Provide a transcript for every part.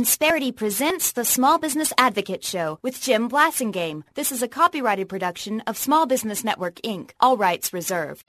Insperity presents the Small Business Advocate Show with Jim Blasingame. This is a copyrighted production of Small Business Network, Inc. All rights reserved.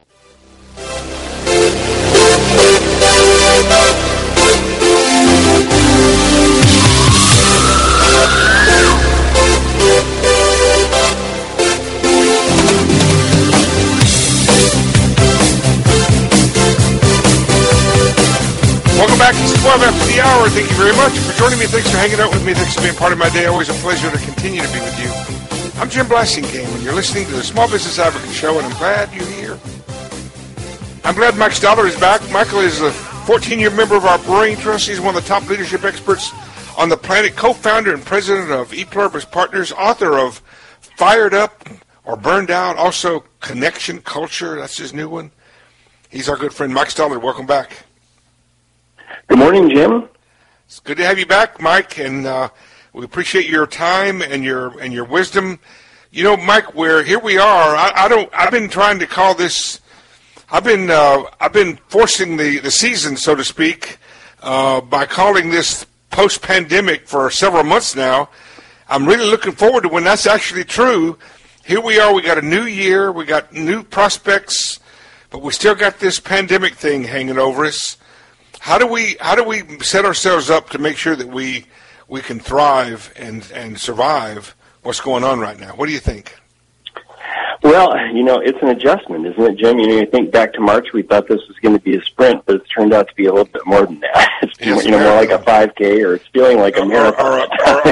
Welcome back. It's 12 after the hour. Thank you very much for joining me. Thanks for hanging out with me. Thanks for being part of my day. Always a pleasure to continue to be with you. I'm Jim Blasingame, and you're listening to the Small Business Advocate Show, and I'm glad you're here. I'm glad Mike Stoller is back. Michael is a 14-year member of our Brain Trust. He's one of the top leadership experts on the planet, co-founder and president of ePluribus Partners, author of Fired Up or Burned Out, also Connection Culture. That's his new one. He's our good friend, Mike Stoller. Welcome back. Good morning, Jim. It's good to have you back, Mike, and we appreciate your time and your wisdom. You know, Mike, here we are. I've been trying to call this. I've been forcing the season, so to speak, by calling this post-pandemic for several months now. I'm really looking forward to when that's actually true. Here we are. We got a new year. We got new prospects, but we still got this pandemic thing hanging over us. How do we set ourselves up to make sure that we can thrive and survive what's going on right now? What do you think? Well, you know, it's an adjustment, isn't it, Jim? You know, you think back to March, we thought this was going to be a sprint, but it's turned out to be a little bit more than that. It's more like a 5K, or it's feeling like a marathon,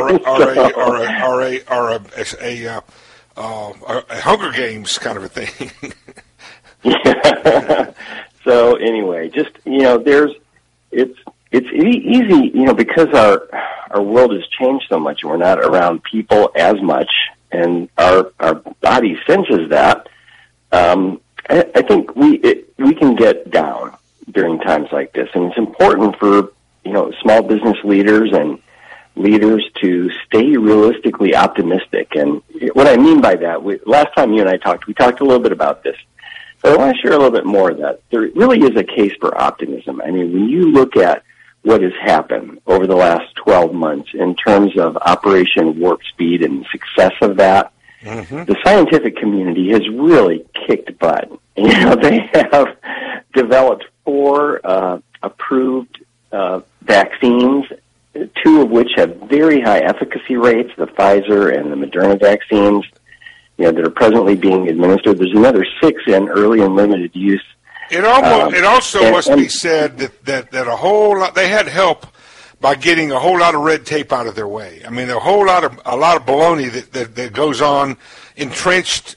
or a Hunger Games kind of a thing. Yeah. So anyway, just it's easy, you know, because our world has changed so much, and we're not around people as much, and our body senses that. I think we can get down during times like this, and it's important for, you know, small business leaders and leaders to stay realistically optimistic. And what I mean by that, last time you and I talked, we talked a little bit about this. But I want to share a little bit more of that. There really is a case for optimism. I mean, when you look at what has happened over the last 12 months in terms of Operation Warp Speed and the success of that, the scientific community has really kicked butt. You know, they have developed 4 approved vaccines, 2 of which have very high efficacy rates, the Pfizer and the Moderna vaccines, you know, that are presently being administered. There's another 6 in early and limited use. It also must be said that a whole lot, they had help by getting a whole lot of red tape out of their way. I mean, a lot of baloney that goes on, entrenched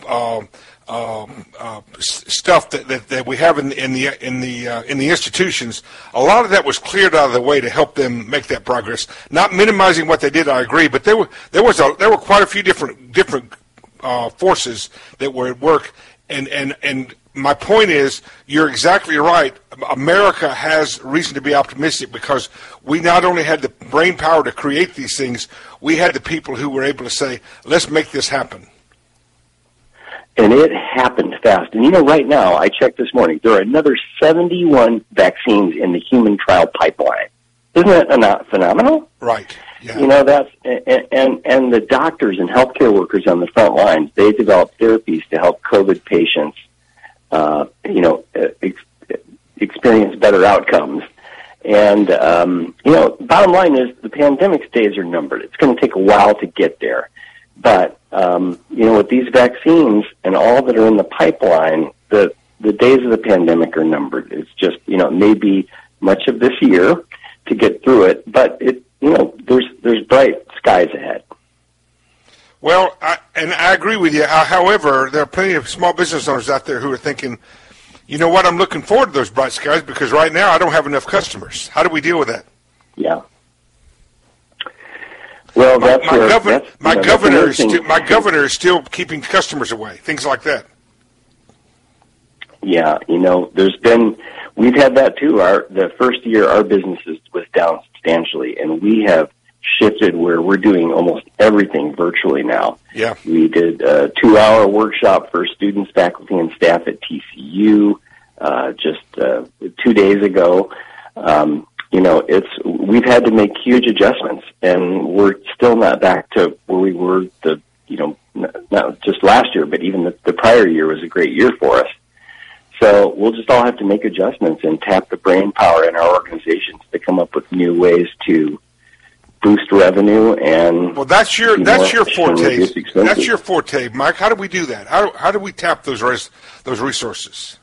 stuff that we have in the institutions. A lot of that was cleared out of the way to help them make that progress. Not minimizing what they did, I agree, but there were quite a few different forces that were at work, and my point is, you're exactly right. America has reason to be optimistic because we not only had the brain power to create these things, we had the people who were able to say, let's make this happen. And it happened fast. And you know, right now, I checked this morning, there are another 71 vaccines in the human trial pipeline. Isn't that phenomenal? Right. Yeah. You know, that's, and the doctors and healthcare workers on the front lines, they develop therapies to help COVID patients, experience better outcomes. And, you know, bottom line is the pandemic's days are numbered. It's going to take a while to get there. But, you know, with these vaccines and all that are in the pipeline, the days of the pandemic are numbered. It's just, you know, maybe much of this year to get through it, but you know, there's bright skies ahead. Well, I agree with you. However, there are plenty of small business owners out there who are thinking, you know what, I'm looking forward to those bright skies because right now I don't have enough customers. How do we deal with that? Yeah. Well, my governor is still keeping customers away. Things like that. Yeah, you know, we've had that too. The first year our business was down substantially, and we have shifted where we're doing almost everything virtually now. Yeah. We did a 2-hour workshop for students, faculty, and staff at TCU just 2 days ago. we've had to make huge adjustments, and we're still not back to where we were not just last year, but even the prior year was a great year for us. So we'll just all have to make adjustments and tap the brain power in our organizations to come up with new ways to boost revenue and that's your forte. That's your forte, Mike. How do we do that? How do we tap those resources?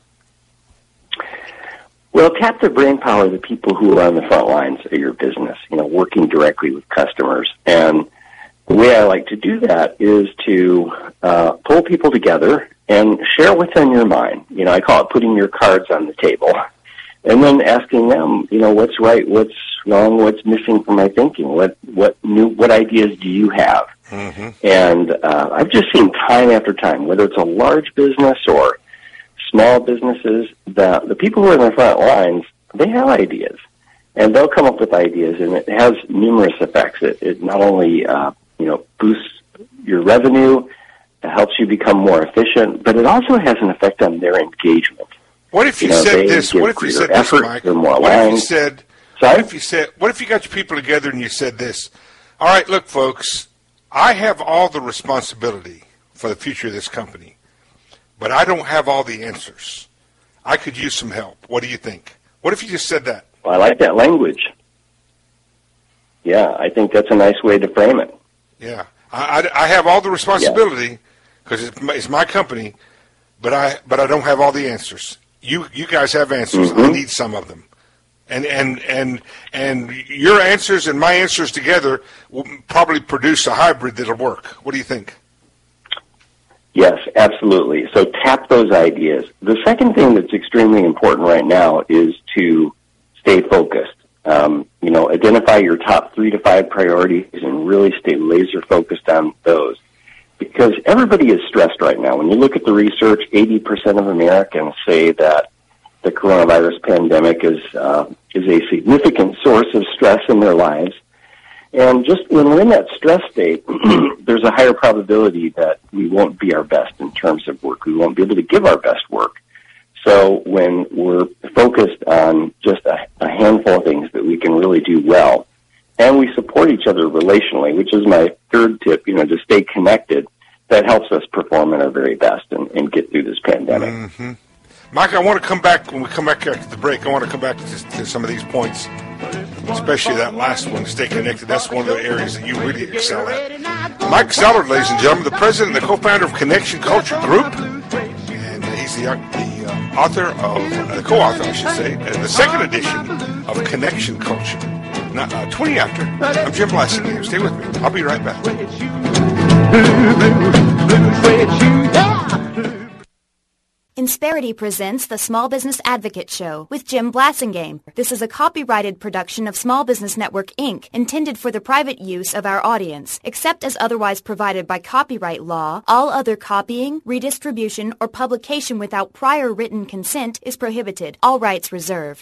Well, tap the brain power of the people who are on the front lines of your business, working directly with customers. And the way I like to do that is to pull people together and share what's on your mind. I call it putting your cards on the table. And then asking them, what's right, what's wrong, what's missing from my thinking, what ideas do you have? Mm-hmm. And I've just seen time after time, whether it's a large business or small businesses, the people who are in the front lines, they have ideas, and they'll come up with ideas, and it has numerous effects. It not only boosts your revenue, it helps you become more efficient, but it also has an effect on their engagement. What if you said this? What if you said this, Mike? What if you got your people together and you said this? All right, look, folks, I have all the responsibility for the future of this company, but I don't have all the answers. I could use some help. What do you think? What if you just said that? Well, I like that language. Yeah, I think that's a nice way to frame it. Yeah, I have all the responsibility because it's my company, but I don't have all the answers. You guys have answers. Mm-hmm. I need some of them, and your answers and my answers together will probably produce a hybrid that'll work. What do you think? Yes, absolutely. So tap those ideas. The second thing that's extremely important right now is to stay focused. Identify your top 3 to 5 priorities and really stay laser focused on those. Because everybody is stressed right now. When you look at the research, 80% of Americans say that the coronavirus pandemic is a significant source of stress in their lives. And just when we're in that stress state, there's a higher probability that we won't be our best in terms of work. We won't be able to give our best work. So when we're focused on just a handful of things that we can really do well, and we support each other relationally, which is my third tip, to stay connected, that helps us perform at our very best and get through this pandemic. Mm-hmm. Mike, I want to come back, when we come back after the break, I want to come back to some of these points, especially that last one, stay connected. That's one of the areas that you really excel at. Mike Zellard, ladies and gentlemen, the president and the co-founder of Connection Culture Group, and he's the author of, the co-author, I should say, the second edition of Connection Culture. 20 after. I'm Jim Blasingame. Stay with me. I'll be right back. Insperity presents the Small Business Advocate Show with Jim Blasingame. This is a copyrighted production of Small Business Network, Inc., intended for the private use of our audience. Except as otherwise provided by copyright law, all other copying, redistribution, or publication without prior written consent is prohibited. All rights reserved.